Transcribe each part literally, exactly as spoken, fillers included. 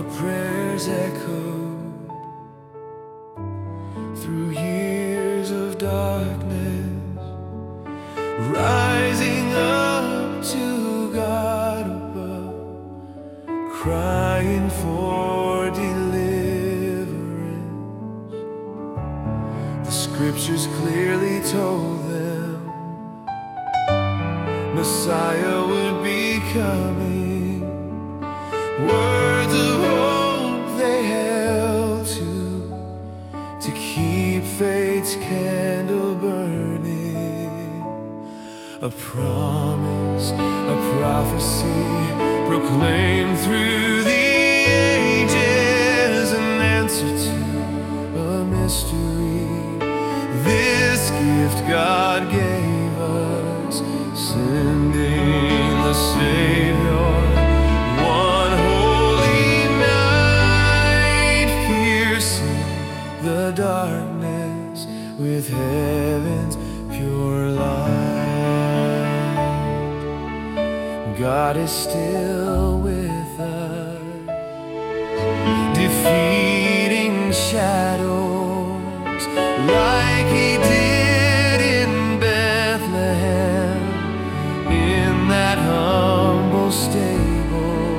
prayers echoed through years of darkness, rising up to God above, crying for deliverance. The scriptures clearly told them Messiah would be coming. Words of hope they held to, to keep faith's candle burning. A promise, a prophecy proclaimed through the ages, an answer to a mystery. This gift God gave us, sending the Savior. The darkness with heaven's pure light. God is still with us, defeating shadows like He did in Bethlehem, in that humble stable.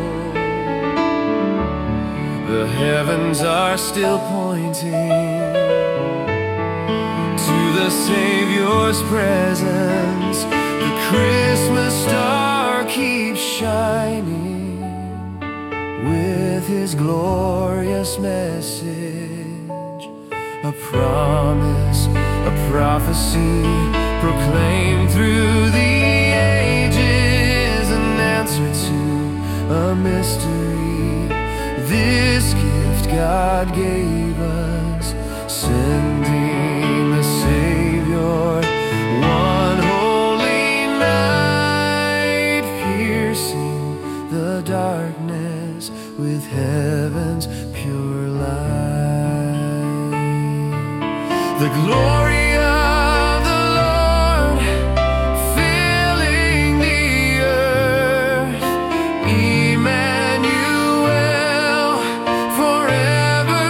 The heavens are still pointing to the Savior's presence. The Christmas star keeps shining with His glorious message. A promise, a prophecy proclaimed through the ages, an answer to a mystery. This gift God gave us, sending the Savior. One holy night, piercing the darkness with heaven's pure light. The glory of the Lord filling the earth, Emmanuel forever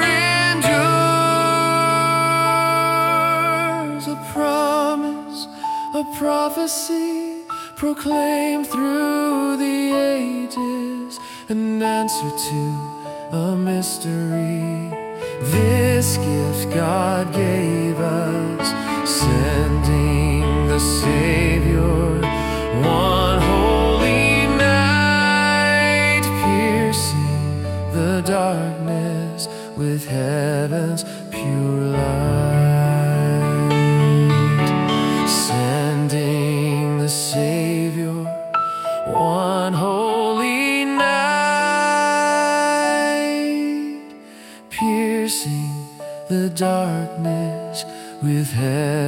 endures. A promise, a prophecy proclaimed through the ages, an answer to a mystery. This gift God gave us, sending the Savior. One holy night, piercing the darkness with heaven's pure light. Sending the Savior. One holy night, piercing the darkness with heaven.